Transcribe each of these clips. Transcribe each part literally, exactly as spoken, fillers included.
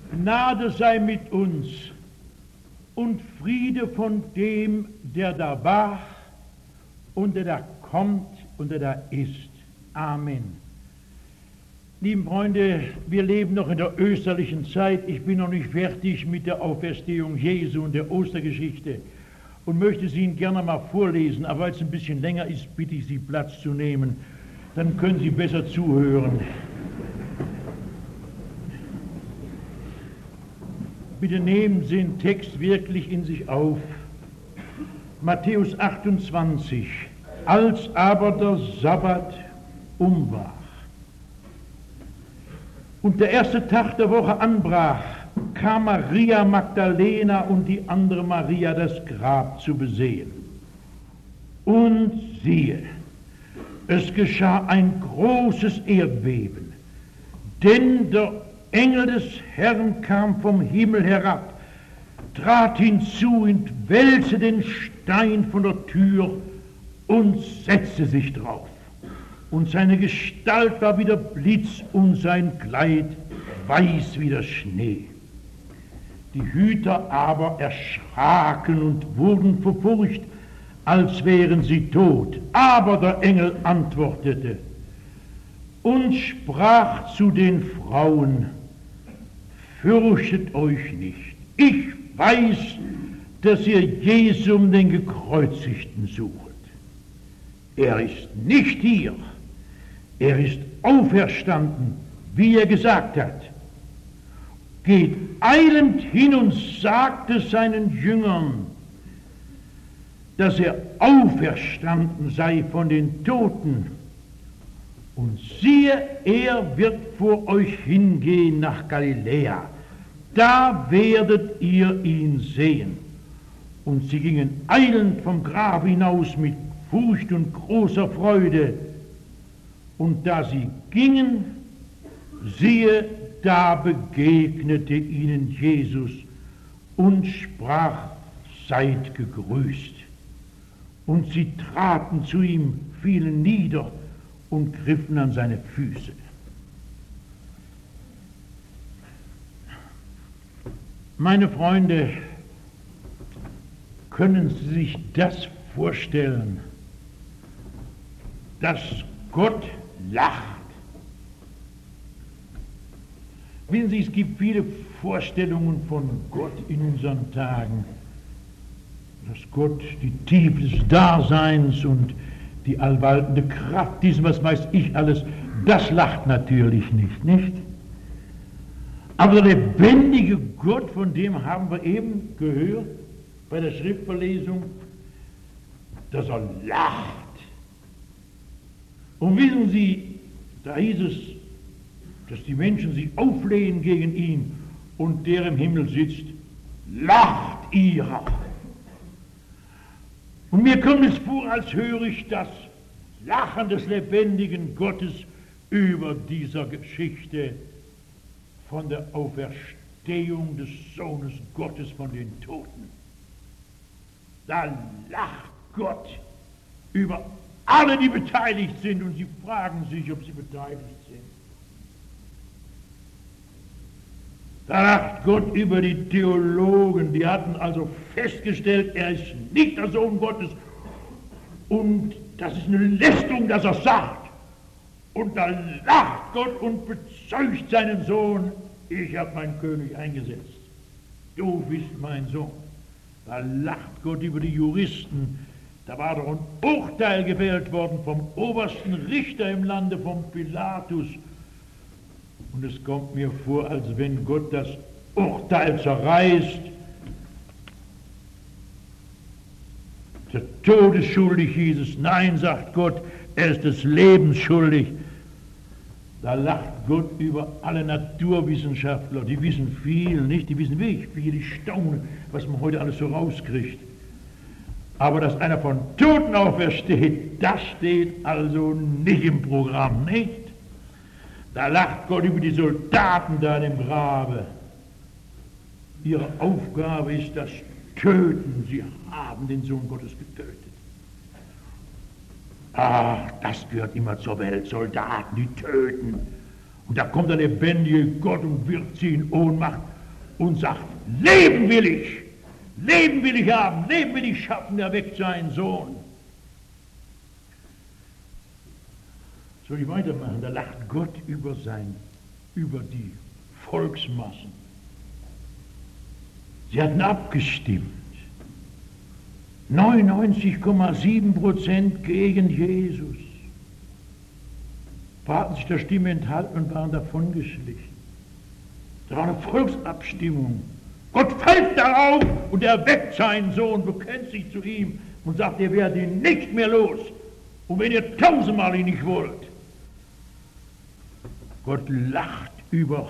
Gnade sei mit uns und Friede von dem, der da war und der da kommt und der da ist. Amen. Lieben Freunde, wir leben noch in der österlichen Zeit. Ich bin noch nicht fertig mit der Auferstehung Jesu und der Ostergeschichte und möchte sie Ihnen gerne mal vorlesen, aber weil es ein bisschen länger ist, bitte ich Sie, Platz zu nehmen. Dann können Sie besser zuhören. Bitte nehmen Sie den Text wirklich in sich auf. Matthäus achtundzwanzig. Als aber der Sabbat um war und der erste Tag der Woche anbrach, kam Maria Magdalena und die andere Maria das Grab zu besehen. Und siehe, es geschah ein großes Erdbeben, denn der Engel des Herrn kam vom Himmel herab, trat hinzu und wälzte den Stein von der Tür und setzte sich drauf. Und seine Gestalt war wie der Blitz und sein Kleid weiß wie der Schnee. Die Hüter aber erschraken und wurden vor Furcht, als wären sie tot. Aber der Engel antwortete und sprach zu den Frauen: Fürchtet euch nicht. Ich weiß, dass ihr Jesum, den Gekreuzigten, sucht. Er ist nicht hier. Er ist auferstanden, wie er gesagt hat. Geht eilend hin und sagt es seinen Jüngern, dass er auferstanden sei von den Toten. Und siehe, er wird vor euch hingehen nach Galiläa. Da werdet ihr ihn sehen. Und sie gingen eilend vom Grab hinaus mit Furcht und großer Freude. Und da sie gingen, siehe, da begegnete ihnen Jesus und sprach: Seid gegrüßt. Und sie traten zu ihm, fielen nieder und griffen an seine Füße. Meine Freunde, können Sie sich das vorstellen, dass Gott lacht? Wissen Sie, es gibt viele Vorstellungen von Gott in unseren Tagen, dass Gott die Tiefe des Daseins und die allwaltende Kraft, diesen, was weiß ich alles, das lacht natürlich nicht, nicht? Aber der lebendige Gott, von dem haben wir eben gehört bei der Schriftverlesung, dass er lacht. Und wissen Sie, da hieß es, dass die Menschen sich auflehnen gegen ihn und der im Himmel sitzt, lacht ihrer. Und mir kommt es vor, als höre ich das Lachen des lebendigen Gottes über dieser Geschichte von der Auferstehung des Sohnes Gottes von den Toten. Da lacht Gott über alle, die beteiligt sind, und sie fragen sich, ob sie beteiligt sind. Da lacht Gott über die Theologen, die hatten also festgestellt, er ist nicht der Sohn Gottes und das ist eine Lästerung, dass er sagt. Und da lacht Gott und bezeugt seinen Sohn: Ich habe meinen König eingesetzt. Du bist mein Sohn. Da lacht Gott über die Juristen. Da war doch ein Urteil gefällt worden vom obersten Richter im Lande, vom Pilatus. Und es kommt mir vor, als wenn Gott das Urteil zerreißt. Der Todes schuldig hieß es. Nein, sagt Gott, er ist des Lebens schuldig. Da lacht Gott über alle Naturwissenschaftler. Die wissen viel, nicht? Die wissen wirklich viel. Die staunen, was man heute alles so rauskriegt. Aber dass einer von Toten aufersteht, das steht also nicht im Programm, nicht? Da lacht Gott über die Soldaten da in dem Grabe. Ihre Aufgabe ist das Töten. Sie haben den Sohn Gottes getötet. Ah, das gehört immer zur Welt. Soldaten, die töten. Und da kommt der lebendige Gott und wirft sie in Ohnmacht und sagt, Leben will ich, Leben will ich haben, Leben will ich schaffen, erweckt seinen Sohn. Soll ich weitermachen? Da lacht Gott über sein, über die Volksmassen. Sie hatten abgestimmt. neunundneunzig Komma sieben Prozent gegen Jesus. Hatten sich der Stimme enthalten und waren davongeschlichen. Da war eine Volksabstimmung. Gott fällt darauf und erweckt seinen Sohn, bekennt sich zu ihm und sagt, ihr werdet ihn nicht mehr los. Und wenn ihr tausendmal ihn nicht wollt. Gott lacht über,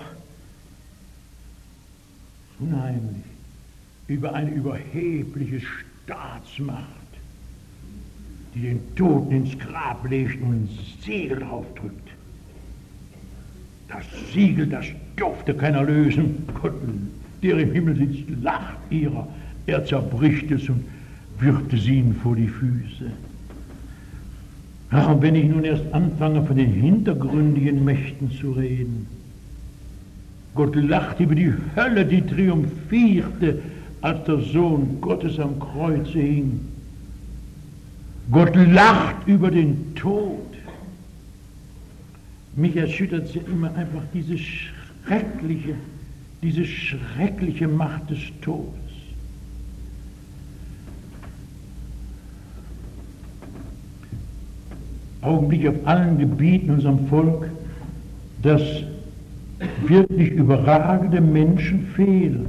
unheimlich, über eine überhebliche Staatsmacht, die den Toten ins Grab legt und ein Siegel draufdrückt. Das Siegel, das durfte keiner lösen. Gott, der im Himmel sitzt, lacht ihrer. Er zerbricht es und wirft es ihnen vor die Füße. Ach, und wenn ich nun erst anfange, von den hintergründigen Mächten zu reden. Gott lacht über die Hölle, die triumphierte, als der Sohn Gottes am Kreuze hing. Gott lacht über den Tod. Mich erschüttert ja immer einfach diese schreckliche, diese schreckliche Macht des Todes. Augenblicklich auf allen Gebieten unserem Volk, dass wirklich überragende Menschen fehlen.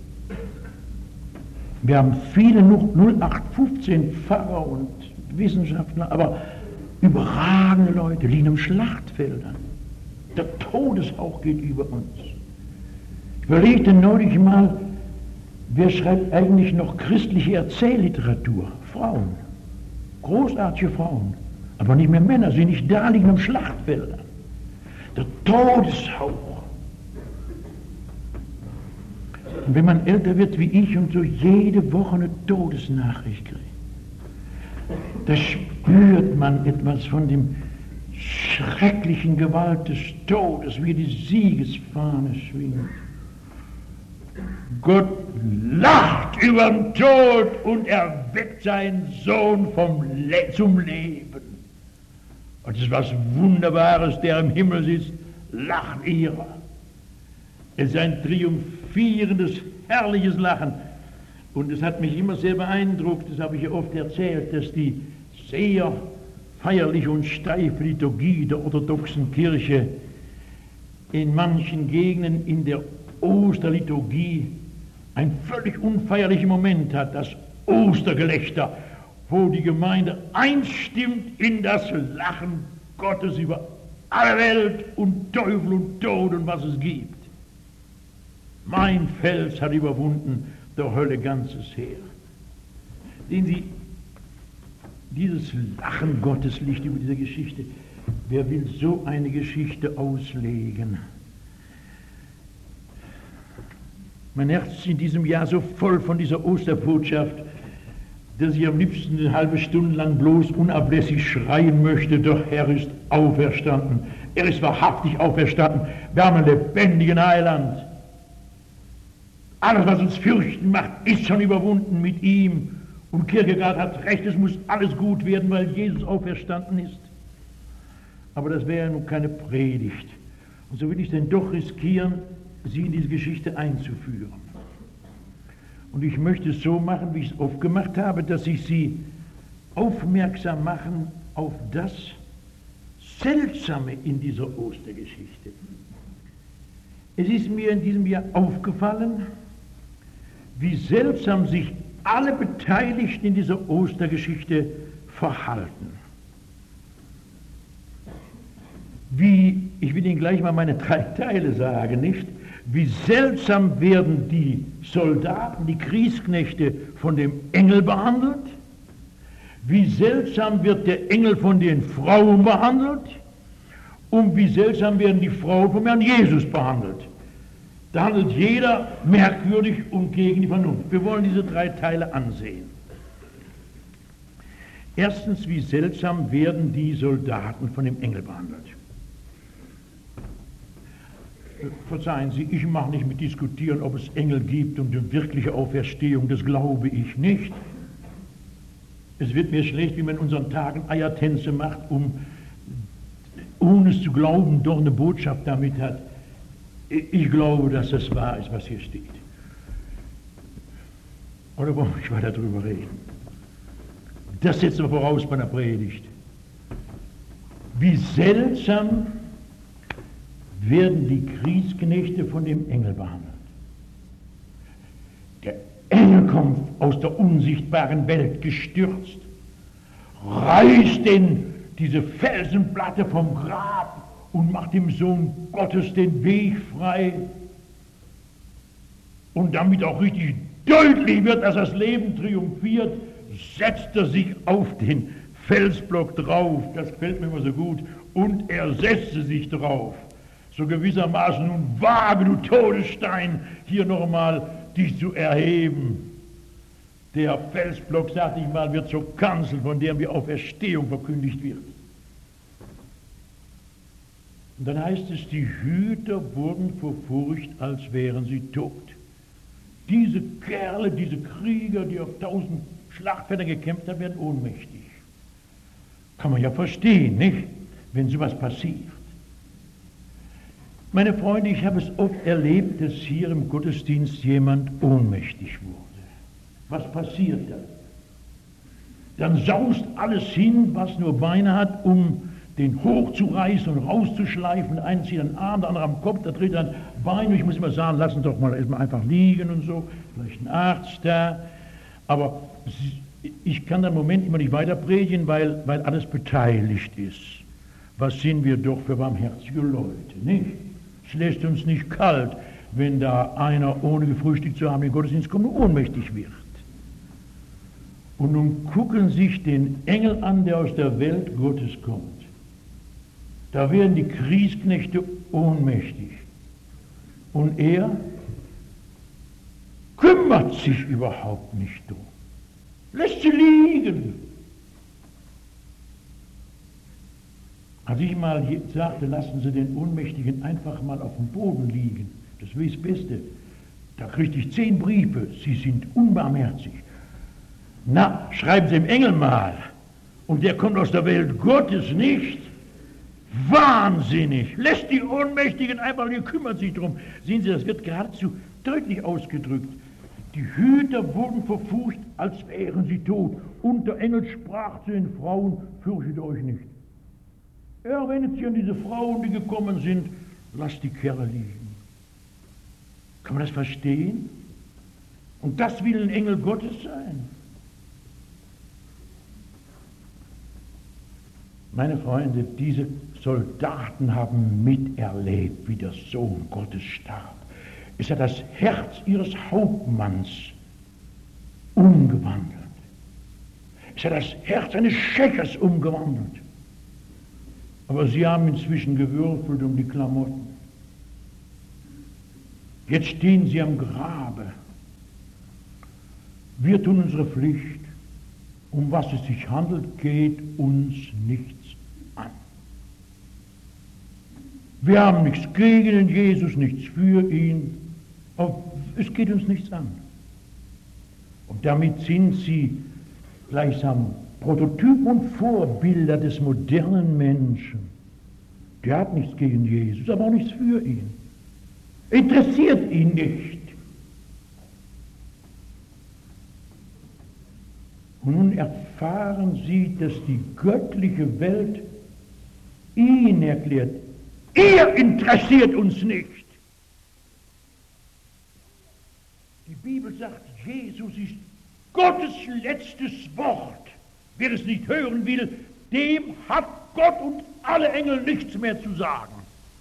Wir haben viele null acht fünfzehn Pfarrer und Wissenschaftler, aber überragende Leute liegen im Schlachtfeldern. Der Todeshauch geht über uns. Ich überlegte neulich mal, wer schreibt eigentlich noch christliche Erzählliteratur? Frauen. Großartige Frauen. Aber nicht mehr Männer, sie nicht da liegen im Schlachtfeldern. Der Todeshauch. Und wenn man älter wird wie ich und so jede Woche eine Todesnachricht kriegt, da spürt man etwas von dem schrecklichen Gewalt des Todes, wie die Siegesfahne schwingt. Gott lacht über den Tod und erweckt seinen Sohn vom Le- zum Leben. Und das ist was Wunderbares, der im Himmel sitzt, lacht ihrer. Es ist ein triumphierendes, herrliches Lachen. Und es hat mich immer sehr beeindruckt, das habe ich ja oft erzählt, dass die sehr feierliche und steife Liturgie der orthodoxen Kirche in manchen Gegenden in der Osterliturgie ein völlig unfeierlicher Moment hat, das Ostergelächter, wo die Gemeinde einstimmt in das Lachen Gottes über alle Welt und Teufel und Tod und was es gibt. Mein Fels hat überwunden der Hölle ganzes Heer. Sehen Sie, dieses Lachen Gottes liegt über dieser Geschichte. Wer will so eine Geschichte auslegen? Mein Herz ist in diesem Jahr so voll von dieser Osterbotschaft, dass ich am liebsten eine halbe Stunde lang bloß unablässig schreien möchte, der Herr ist auferstanden. Er ist wahrhaftig auferstanden. Wir haben einen lebendigen Heiland. Alles, was uns fürchten macht, ist schon überwunden mit ihm. Und Kierkegaard hat recht, es muss alles gut werden, weil Jesus auferstanden ist. Aber das wäre nun keine Predigt. Und so will ich denn doch riskieren, Sie in diese Geschichte einzuführen. Und ich möchte es so machen, wie ich es oft gemacht habe, dass ich Sie aufmerksam machen auf das Seltsame in dieser Ostergeschichte. Es ist mir in diesem Jahr aufgefallen, wie seltsam sich alle Beteiligten in dieser Ostergeschichte verhalten. Wie, ich will Ihnen gleich mal meine drei Teile sagen, nicht? Wie seltsam werden die Soldaten, die Kriegsknechte von dem Engel behandelt? Wie seltsam wird der Engel von den Frauen behandelt? Und wie seltsam werden die Frauen vom Herrn Jesus behandelt? Da handelt jeder merkwürdig und gegen die Vernunft. Wir wollen diese drei Teile ansehen. Erstens, wie seltsam werden die Soldaten von dem Engel behandelt. Verzeihen Sie, ich mache nicht mit diskutieren, ob es Engel gibt und die wirkliche Auferstehung, das glaube ich nicht. Es wird mir schlecht, wie man in unseren Tagen Eiertänze macht, um, ohne es zu glauben, doch eine Botschaft damit hat. Ich glaube, dass das wahr ist, was hier steht. Oder wollen wir nicht weiter darüber reden? Das setzen wir voraus bei einer Predigt. Wie seltsam werden die Kriegsknechte von dem Engel behandelt. Der Engel kommt aus der unsichtbaren Welt gestürzt, reißt den, diese Felsenplatte vom Grab und macht dem Sohn Gottes den Weg frei. Und damit auch richtig deutlich wird, dass das Leben triumphiert, setzt er sich auf den Felsblock drauf, das gefällt mir immer so gut, und er setzte sich drauf. So gewissermaßen, nun wage, du Todesstein, hier nochmal dich zu erheben. Der Felsblock, sagte ich mal, wird zur Kanzel, von der die Auferstehung verkündigt wird. Und dann heißt es, die Hüter wurden vor Furcht, als wären sie tot. Diese Kerle, diese Krieger, die auf tausend Schlachtfeldern gekämpft haben, werden ohnmächtig. Kann man ja verstehen, nicht? Wenn sowas passiert. Meine Freunde, ich habe es oft erlebt, dass hier im Gottesdienst jemand ohnmächtig wurde. Was passiert dann? Dann saust alles hin, was nur Beine hat, um den hochzureißen und rauszuschleifen. Der eine zieht einen Arm, der andere am Kopf, der dritte ein Bein. Ich muss immer sagen, lassen Sie doch mal erstmal einfach liegen und so. Vielleicht ein Arzt da. Aber ich kann im Moment immer nicht weiter predigen, weil, weil alles beteiligt ist. Was sind wir doch für barmherzige Leute, nicht? Es lässt uns nicht kalt, wenn da einer, ohne gefrühstückt zu haben, in den Gottesdienst kommt und ohnmächtig wird. Und nun gucken sich den Engel an, der aus der Welt Gottes kommt. Da werden die Kriegsknechte ohnmächtig. Und er kümmert sich überhaupt nicht drum. Lässt sie liegen. Als ich mal sagte, lassen Sie den Ohnmächtigen einfach mal auf dem Boden liegen, das wäre das Beste, da kriegte ich zehn Briefe, Sie sind unbarmherzig. Na, schreiben Sie dem Engel mal. Und der kommt aus der Welt Gottes nicht. Wahnsinnig. Lässt die Ohnmächtigen einfach, die kümmert sich drum. Sehen Sie, das wird geradezu deutlich ausgedrückt. Die Hüter wurden verfurcht, als wären sie tot. Und der Engel sprach zu den Frauen, fürchtet euch nicht. Er erinnert sich an diese Frauen, die gekommen sind. Lasst die Kerle liegen. Kann man das verstehen? Und das will ein Engel Gottes sein. Meine Freunde, diese Soldaten haben miterlebt, wie der Sohn Gottes starb. Es hat das Herz ihres Hauptmanns umgewandelt. Es hat das Herz eines Schächers umgewandelt. Aber sie haben inzwischen gewürfelt um die Klamotten. Jetzt stehen sie am Grabe. Wir tun unsere Pflicht. Um was es sich handelt, geht uns nichts an. Wir haben nichts gegen den Jesus, nichts für ihn, aber es geht uns nichts an. Und damit sind sie gleichsam Prototypen und Vorbilder des modernen Menschen. Der hat nichts gegen Jesus, aber auch nichts für ihn. Interessiert ihn nicht. Und nun erfahren sie, dass die göttliche Welt ihn erklärt. Ihr interessiert uns nicht. Die Bibel sagt, Jesus ist Gottes letztes Wort. Wer es nicht hören will, dem hat Gott und alle Engel nichts mehr zu sagen.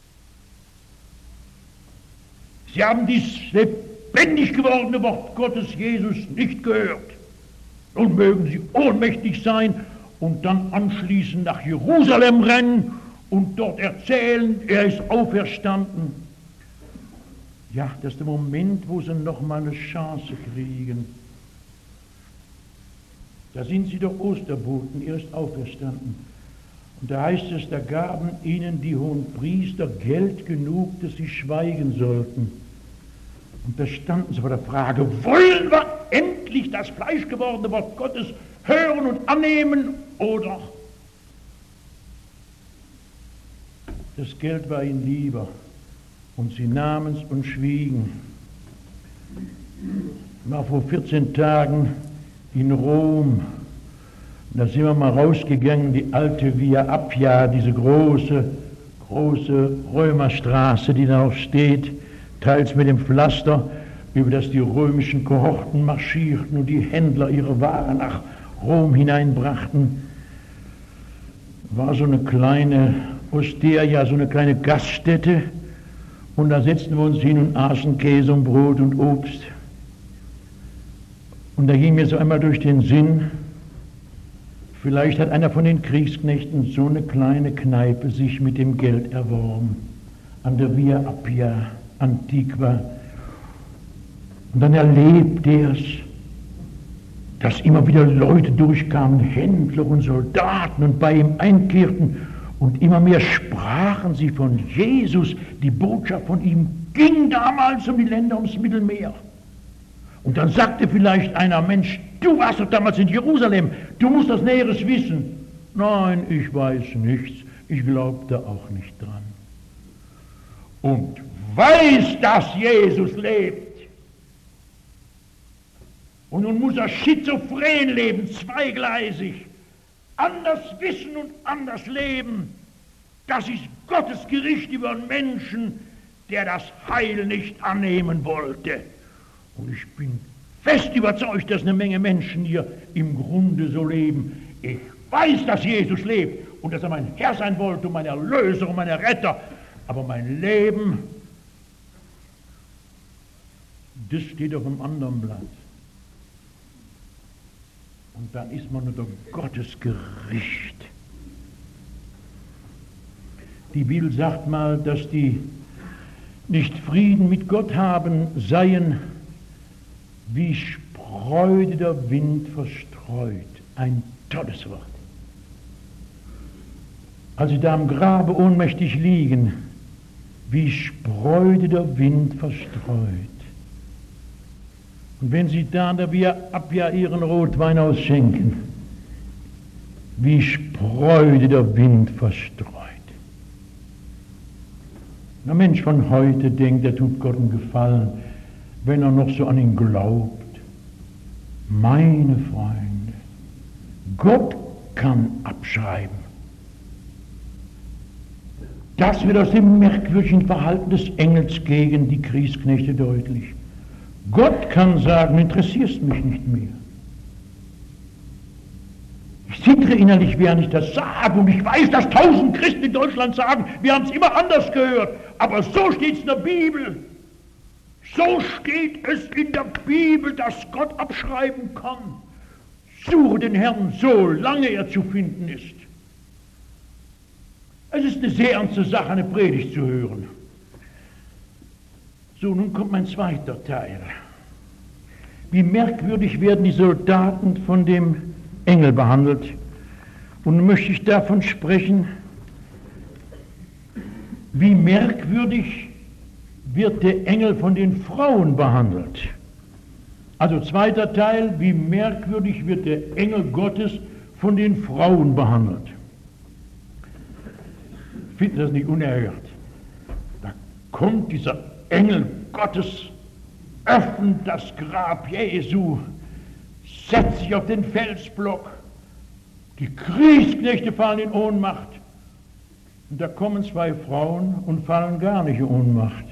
Sie haben dieses lebendig gewordene Wort Gottes Jesus nicht gehört. Nun mögen sie ohnmächtig sein und dann anschließend nach Jerusalem rennen und dort erzählen, er ist auferstanden. Ja, das ist der Moment, wo sie noch mal eine Chance kriegen. Da sind sie doch Osterboten, er ist auferstanden. Und da heißt es, da gaben ihnen die Hohenpriester Geld genug, dass sie schweigen sollten. Und da standen sie vor der Frage, wollen wir endlich das fleischgewordene Wort Gottes hören und annehmen, oder? Das Geld war ihnen lieber, und sie nahmen es und schwiegen. Ich war vor vierzehn Tagen in Rom. Da sind wir mal rausgegangen, die alte Via Appia, diese große, große Römerstraße, die da noch steht, teils mit dem Pflaster, über das die römischen Kohorten marschierten und die Händler ihre Waren nach Rom hineinbrachten. War so eine kleine Osteria, so eine kleine Gaststätte, und da setzten wir uns hin und aßen Käse und Brot und Obst. Und da ging mir so einmal durch den Sinn, vielleicht hat einer von den Kriegsknechten so eine kleine Kneipe sich mit dem Geld erworben, an der Via Appia, Antiqua. Und dann erlebt er es, dass immer wieder Leute durchkamen, Händler und Soldaten, und bei ihm einkehrten, und immer mehr sprachen sie von Jesus. Die Botschaft von ihm ging damals um die Länder ums Mittelmeer. Und dann sagte vielleicht einer, Mensch, du warst doch damals in Jerusalem, du musst das Näheres wissen. Nein, ich weiß nichts, ich glaube da auch nicht dran. Und weiß, dass Jesus lebt. Und nun muss er schizophren leben, zweigleisig, anders wissen und anders leben. Das ist Gottes Gericht über einen Menschen, der das Heil nicht annehmen wollte. Und ich bin fest überzeugt, dass eine Menge Menschen hier im Grunde so leben. Ich weiß, dass Jesus lebt und dass er mein Herr sein wollte und mein Erlöser und mein Retter. Aber mein Leben, das steht auf einem anderen Blatt. Und dann ist man unter Gottes Gericht. Die Bibel sagt mal, dass die nicht Frieden mit Gott haben, seien wie Spreu, der Wind verstreut. Ein tolles Wort. Als sie da am Grabe ohnmächtig liegen, wie Spreu, der Wind verstreut. Und wenn sie da, da wir ab ja ihren Rotwein ausschenken, wie Spreu, der Wind verstreut. Der Mensch von heute denkt, er tut Gott einen Gefallen, wenn er noch so an ihn glaubt. Meine Freunde, Gott kann abschreiben. Das wird aus dem merkwürdigen Verhalten des Engels gegen die Kriegsknechte deutlich. Gott kann sagen, du interessierst mich nicht mehr. Ich zittere innerlich, während ich das sage, und ich weiß, dass tausend Christen in Deutschland sagen, wir haben es immer anders gehört, aber so steht es in der Bibel. So steht es in der Bibel, dass Gott abschreiben kann. Suche den Herrn, solange er zu finden ist. Es ist eine sehr ernste Sache, eine Predigt zu hören. So, nun kommt mein zweiter Teil. Wie merkwürdig werden die Soldaten von dem Engel behandelt. Und nun möchte ich davon sprechen, wie merkwürdig wird der Engel von den Frauen behandelt. Also zweiter Teil, wie merkwürdig wird der Engel Gottes von den Frauen behandelt. Ich finde das nicht unerhört. Da kommt dieser Engel Gottes, öffnet das Grab Jesu, setzt sich auf den Felsblock, die Kriegsknechte fallen in Ohnmacht, und da kommen zwei Frauen und fallen gar nicht in Ohnmacht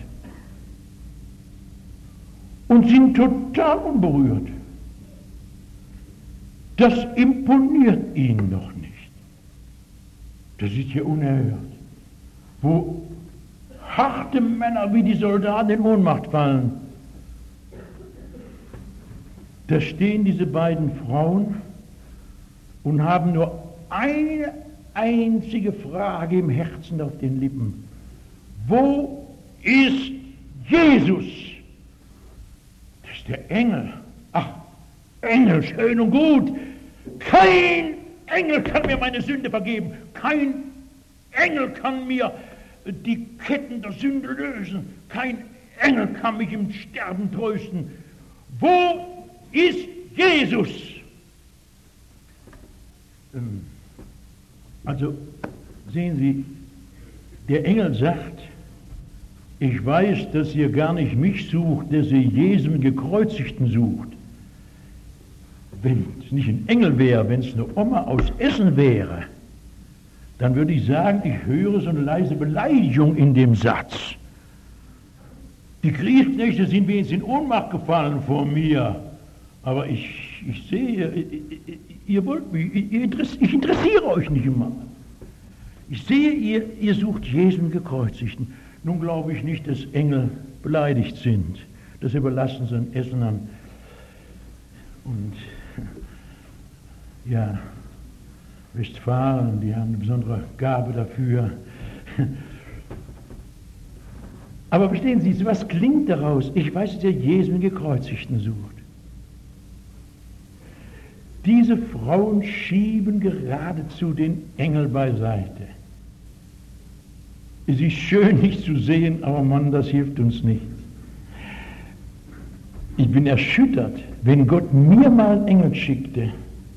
und sind total unberührt. Das imponiert ihnen doch nicht. Das ist ja unerhört. Wo harte Männer wie die Soldaten in Ohnmacht fallen, da stehen diese beiden Frauen und haben nur eine einzige Frage im Herzen auf den Lippen. Wo ist Jesus? Das ist der Engel. Ach, Engel, schön und gut. Kein Engel kann mir meine Sünde vergeben. Kein Engel kann mir die Ketten der Sünde lösen. Kein Engel kann mich im Sterben trösten. Wo ist Jesus? Also, sehen Sie, der Engel sagt, ich weiß, dass ihr gar nicht mich sucht, dass ihr Jesum Gekreuzigten sucht. Wenn es nicht ein Engel wäre, wenn es eine Oma aus Essen wäre, dann würde ich sagen, ich höre so eine leise Beleidigung in dem Satz. Die Kriegsknechte sind wenigstens in Ohnmacht gefallen vor mir, aber ich, ich sehe, ihr wollt mich, ihr interess, ich interessiere euch nicht immer. Ich sehe, ihr, ihr sucht Jesum Gekreuzigten. Nun glaube ich nicht, dass Engel beleidigt sind. Das überlassen sie den Essenern. Und ja, Westfalen, die haben eine besondere Gabe dafür. Aber verstehen Sie, was klingt daraus? Ich weiß, dass er Jesum Gekreuzigten sucht. Diese Frauen schieben geradezu den Engel beiseite. Es ist schön, nicht zu sehen, aber Mann, das hilft uns nicht. Ich bin erschüttert, wenn Gott mir mal einen Engel schickte,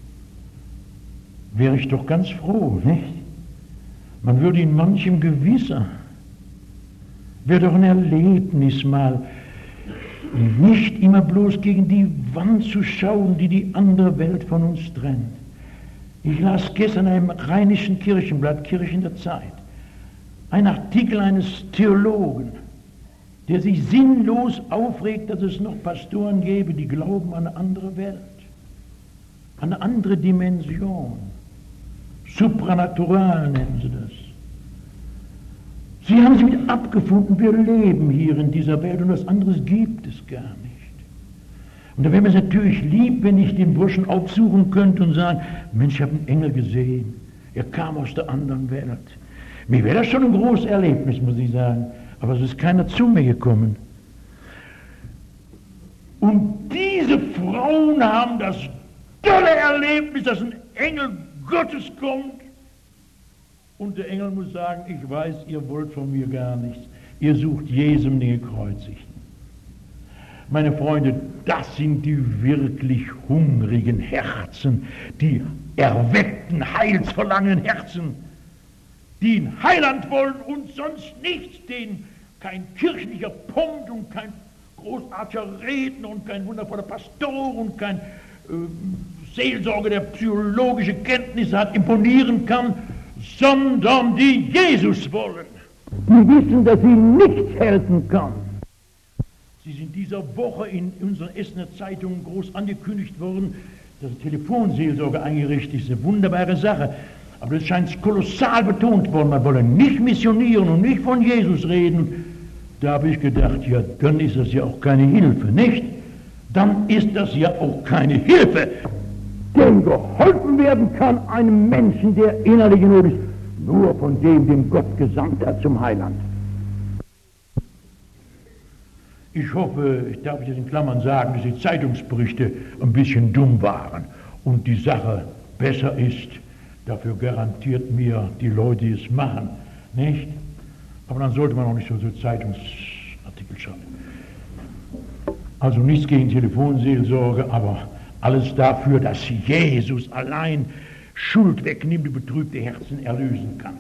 wäre ich doch ganz froh, nicht? Man würde in manchem gewisser, wäre doch ein Erlebnis mal, nicht immer bloß gegen die Wand zu schauen, die die andere Welt von uns trennt. Ich las gestern in einem rheinischen Kirchenblatt, Kirchen der Zeit, ein Artikel eines Theologen, der sich sinnlos aufregt, dass es noch Pastoren gäbe, die glauben an eine andere Welt, an eine andere Dimension. Supranatural nennen sie das. Sie haben sich mit abgefunden, wir leben hier in dieser Welt und was anderes gibt es gar nicht. Und da wäre es natürlich lieb, wenn ich den Burschen aufsuchen könnte und sagen, Mensch, ich habe einen Engel gesehen, er kam aus der anderen Welt. Mir wäre das schon ein großes Erlebnis, muss ich sagen, aber es ist keiner zu mir gekommen. Und diese Frauen haben das tolle Erlebnis, dass ein Engel Gottes kommt. Und der Engel muss sagen, ich weiß, ihr wollt von mir gar nichts. Ihr sucht Jesum den Gekreuzigten. Meine Freunde, das sind die wirklich hungrigen Herzen, die erweckten, heilsverlangenden Herzen, die ein Heiland wollen und sonst nichts, denen kein kirchlicher Punkt und kein großartiger Redner und kein wundervoller Pastor und kein äh, Seelsorger, der psychologische Kenntnisse hat, imponieren kann, sondern die Jesus wollen. Die wissen, dass sie nichts helfen kann. Sie sind dieser Woche in unseren Essener Zeitungen groß angekündigt worden, dass eine Telefonseelsorge eingerichtet ist, eine wunderbare Sache. Aber das scheint kolossal betont worden, man wolle nicht missionieren und nicht von Jesus reden. Da habe ich gedacht, ja, dann ist das ja auch keine Hilfe, nicht? Dann ist das ja auch keine Hilfe. Denn geholfen werden kann einem Menschen, der innerlich in Not ist, nur von dem, dem Gott gesandt hat zum Heiland. Ich hoffe, ich darf jetzt in Klammern sagen, dass die Zeitungsberichte ein bisschen dumm waren und die Sache besser ist. Dafür garantiert mir die Leute, die es machen, nicht? Aber dann sollte man auch nicht so, so Zeitungsartikel schreiben. Also nichts gegen Telefonseelsorge, aber alles dafür, dass Jesus allein Schuld wegnimmt und betrübte Herzen erlösen kann.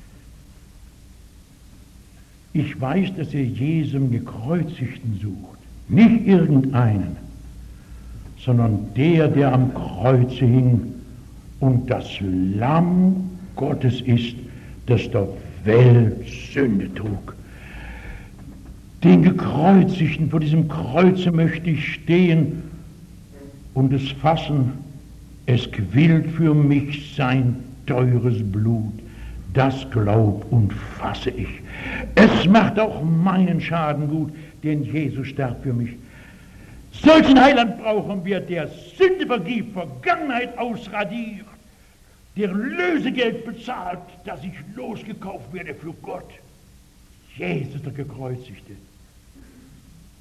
Ich weiß, dass er Jesum Gekreuzigten sucht. Nicht irgendeinen, sondern der, der am Kreuze hing und das Lamm Gottes ist, das der Welt Sünde trug. Den Gekreuzigten, vor diesem Kreuze möchte ich stehen und es fassen, es quillt für mich sein teures Blut, das glaub und fasse ich. Es macht auch meinen Schaden gut, denn Jesus starb für mich. Solchen Heiland brauchen wir, der Sünde vergibt, Vergangenheit ausradiert, der Lösegeld bezahlt, dass ich losgekauft werde für Gott. Jesus, der Gekreuzigte.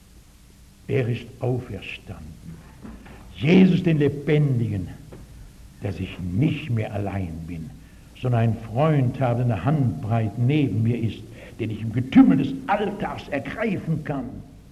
Er ist auferstanden. Jesus, den Lebendigen. dass ich nicht mehr allein bin, sondern einen Freund habe, der eine Handbreit neben mir ist, den ich im Getümmel des Alltags ergreifen kann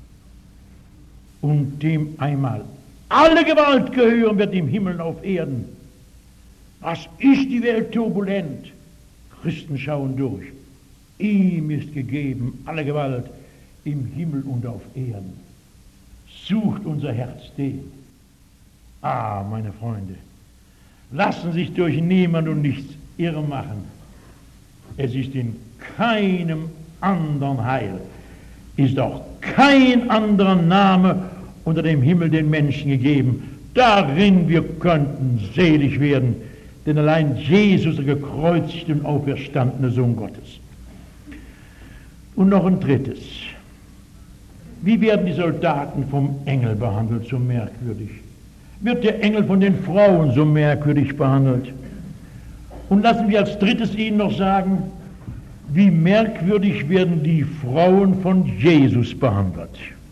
und dem einmal alle Gewalt gehören wird im Himmel und auf Erden. Was ist die Welt turbulent? Christen schauen durch. Ihm ist gegeben alle Gewalt im Himmel und auf Erden. Sucht unser Herz den. Ah, meine Freunde, lassen sich durch niemand und nichts irre machen. Es ist in keinem anderen Heil, ist auch kein anderer Name unter dem Himmel den Menschen gegeben, darin wir könnten selig werden, denn allein Jesus, der gekreuzigte und auferstandene Sohn Gottes. Und noch ein drittes. Wie werden die Soldaten vom Engel behandelt, so merkwürdig? Wird der Engel von den Frauen so merkwürdig behandelt? Und lassen wir als drittes Ihnen noch sagen, wie merkwürdig werden die Frauen von Jesus behandelt.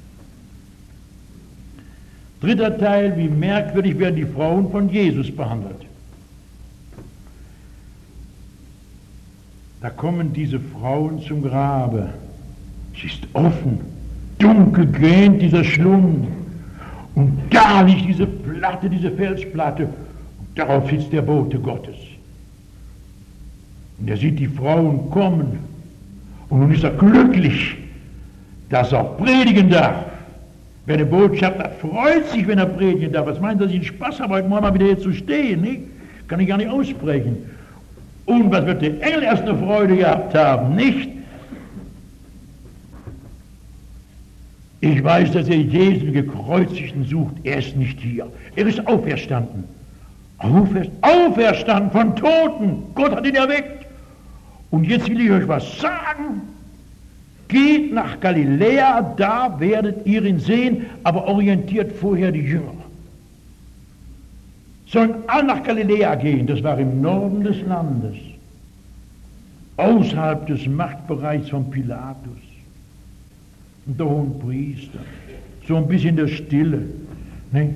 Dritter Teil, wie merkwürdig werden die Frauen von Jesus behandelt. Da kommen diese Frauen zum Grabe. Es ist offen, dunkel gähnt dieser Schlund. Und da liegt diese Platte, diese Felsplatte. Und darauf sitzt der Bote Gottes. Und er sieht die Frauen kommen. Und nun ist er glücklich, dass er predigen darf. Wer eine Botschaft hat, freut sich, wenn er predigen darf. Was meint, dass ich einen Spaß habe, heute Morgen mal wieder hier zu stehen? Nicht? Kann ich gar nicht aussprechen. Und was wird der Engel erst eine Freude gehabt haben? Nicht? Ich weiß, dass er Jesus den Gekreuzigten sucht. Er ist nicht hier. Er ist auferstanden. Aufer- auferstanden von Toten. Gott hat ihn erweckt. Und jetzt will ich euch was sagen. Geht nach Galiläa, da werdet ihr ihn sehen, aber orientiert vorher die Jünger. Sollen alle nach Galiläa gehen, das war im Norden des Landes, außerhalb des Machtbereichs von Pilatus und der hohen Priester, so ein bisschen der Stille. Ne?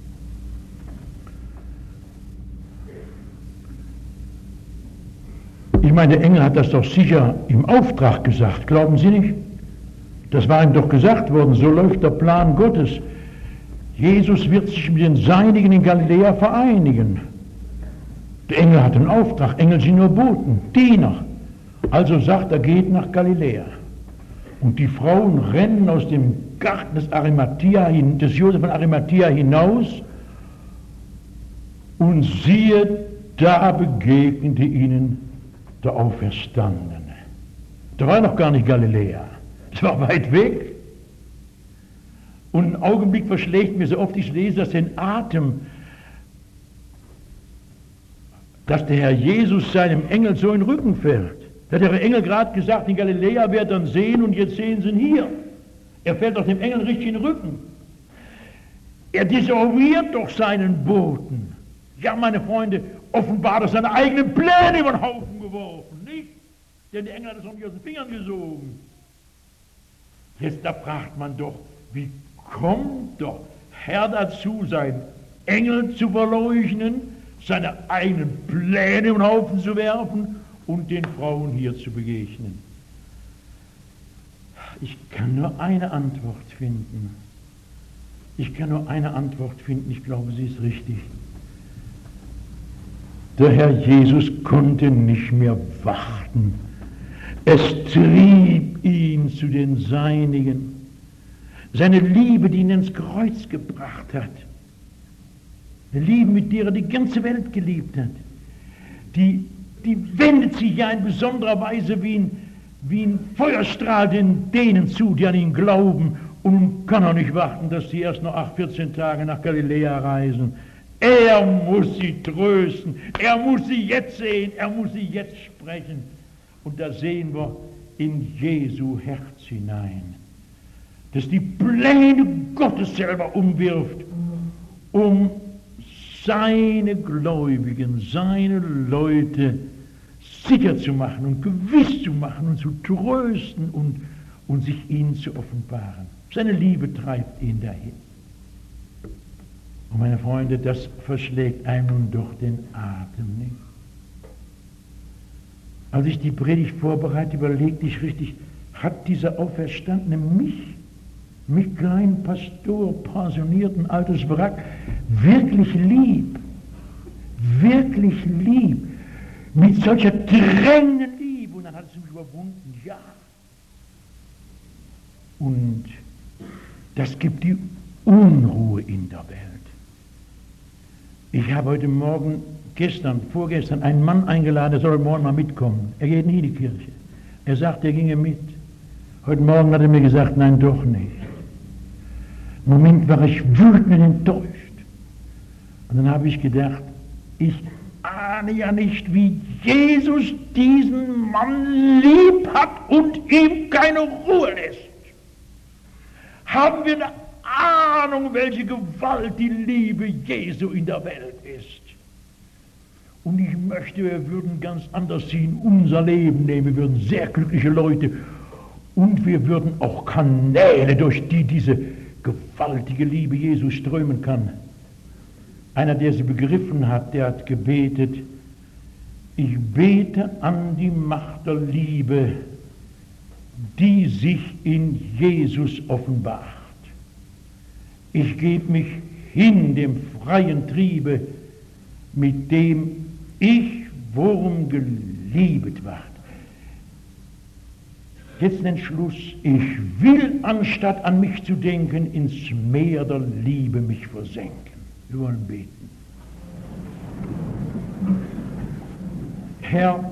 Ich meine, der Engel hat das doch sicher im Auftrag gesagt, glauben Sie nicht? Das war ihm doch gesagt worden, so läuft der Plan Gottes. Jesus wird sich mit den Seinigen in Galiläa vereinigen. Der Engel hat einen Auftrag, Engel sind nur Boten, Diener. Also sagt er, geht nach Galiläa. Und die Frauen rennen aus dem Garten des, Arimathea, des Josef von Arimathea hinaus und siehe, da begegnete ihnen der Auferstandene. Da war noch gar nicht Galiläa. Das war weit weg. Und einen Augenblick verschlägt mir so oft, ich lese das den Atem, dass der Herr Jesus seinem Engel so in den Rücken fällt. Da hat der Engel gerade gesagt, in Galiläa wird er dann sehen und jetzt sehen sie ihn hier. Er fällt doch dem Engel richtig in den Rücken. Er desavouiert doch seinen Boten. Ja, meine Freunde, offenbar hat er seine eigenen Pläne über den Haufen geworfen, nicht? Denn der Engel hat es noch nicht aus den Fingern gesogen. Jetzt da fragt man doch, wie kommt doch Herr dazu, seinen Engel zu verleugnen, seine eigenen Pläne über den Haufen zu werfen und den Frauen hier zu begegnen? Ich kann nur eine Antwort finden. Ich kann nur eine Antwort finden, ich glaube, sie ist richtig. Der Herr Jesus konnte nicht mehr warten. Es trieb ihn zu den Seinigen. Seine Liebe, die ihn ins Kreuz gebracht hat. Eine Liebe, mit der er die ganze Welt geliebt hat. Die, die wendet sich ja in besonderer Weise wie ein, wie ein Feuerstrahl den denen zu, die an ihn glauben. Und nun kann er nicht warten, dass sie erst noch acht, vierzehn Tage nach Galiläa reisen. Er muss sie trösten, er muss sie jetzt sehen, er muss sie jetzt sprechen. Und da sehen wir in Jesu Herz hinein, das die Pläne Gottes selber umwirft, um seine Gläubigen, seine Leute sicher zu machen und gewiss zu machen und zu trösten und, und sich ihnen zu offenbaren. Seine Liebe treibt ihn dahin. Und meine Freunde, das verschlägt einem nun doch den Atem, nicht? Als ich die Predigt vorbereite, überlegte ich richtig, hat dieser Auferstandene mich, mich kleinen Pastor, pensionierten altes Wrack, wirklich lieb, wirklich lieb, mit solcher drängenden Liebe? Und dann hat es mich überwunden, ja. Und das gibt die Unruhe in der Welt. Ich habe heute Morgen, gestern, vorgestern, einen Mann eingeladen, der soll morgen mal mitkommen. Er geht nie in die Kirche. Er sagt, er ginge mit. Heute Morgen hat er mir gesagt, nein, doch nicht. Im Moment war ich wütend und enttäuscht. Und dann habe ich gedacht, ich ahne ja nicht, wie Jesus diesen Mann lieb hat und ihm keine Ruhe lässt. Haben wir eine Ahnung, welche Gewalt die Liebe Jesu in der Welt ist? Und ich möchte, wir würden ganz anders in unser Leben nehmen, wir würden sehr glückliche Leute und wir würden auch Kanäle, durch die diese gewaltige Liebe Jesu strömen kann. Einer, der sie begriffen hat, der hat gebetet, ich bete an die Macht der Liebe, die sich in Jesus offenbart. Ich gebe mich hin dem freien Triebe, mit dem ich worum geliebet ward. Jetzt den Schluss. Ich will, anstatt an mich zu denken, ins Meer der Liebe mich versenken. Wir wollen beten. Herr,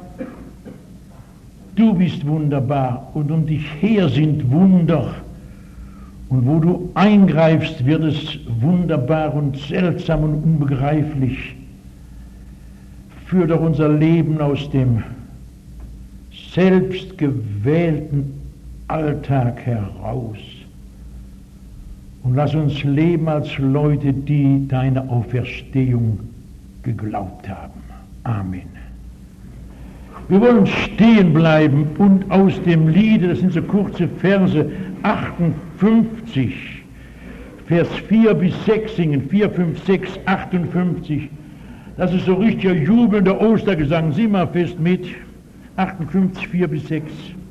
du bist wunderbar und um dich her sind Wunder. Und wo du eingreifst, wird es wunderbar und seltsam und unbegreiflich. Führ doch unser Leben aus dem selbstgewählten Alltag heraus und lass uns leben als Leute, die deine Auferstehung geglaubt haben. Amen. Wir wollen stehen bleiben und aus dem Liede, das sind so kurze Verse, achtundfünfzig, Vers vier bis sechs singen, vier, fünf, sechs, achtundfünfzig. Das ist so richtiger jubelnder Ostergesang. Sieh mal fest mit. achtundfünfzig, vier bis sechs.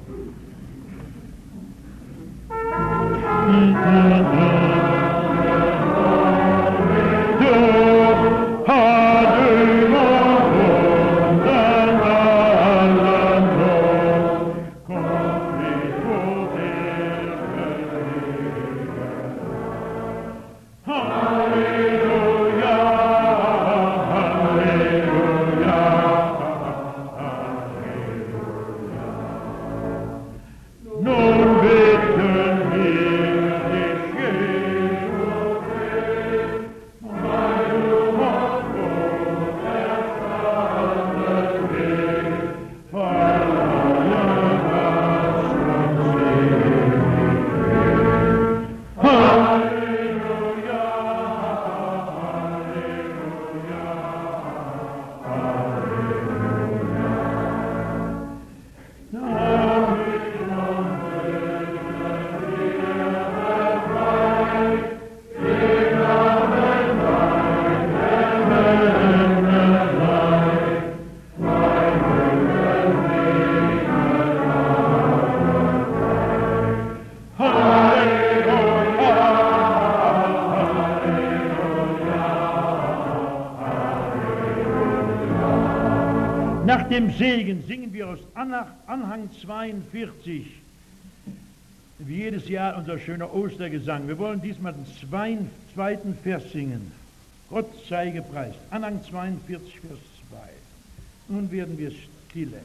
Nach dem Segen singen wir aus Anhang zweiundvierzig, wie jedes Jahr unser schöner Ostergesang. Wir wollen diesmal den zweiten Vers singen. Gott sei gepreist. Anhang zweiundvierzig, Vers zwei. Nun werden wir stille.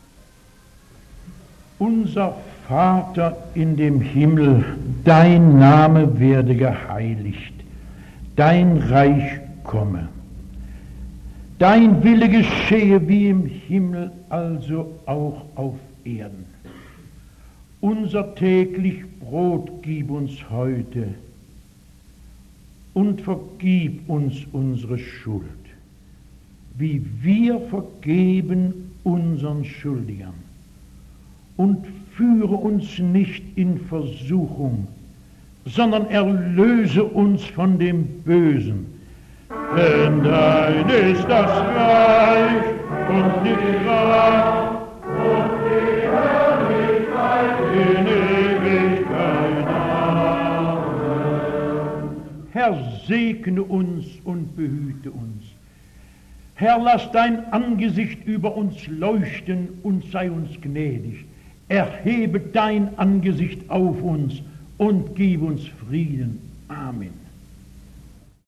Unser Vater in dem Himmel, dein Name werde geheiligt, dein Reich komme. Dein Wille geschehe wie im Himmel, also auch auf Erden. Unser täglich Brot gib uns heute und vergib uns unsere Schuld, wie wir vergeben unseren Schuldigern. Und führe uns nicht in Versuchung, sondern erlöse uns von dem Bösen. Denn dein ist das Reich und die Kraft und die Herrlichkeit in Ewigkeit. Amen. Herr, segne uns und behüte uns. Herr, lass dein Angesicht über uns leuchten und sei uns gnädig. Erhebe dein Angesicht auf uns und gib uns Frieden. Amen.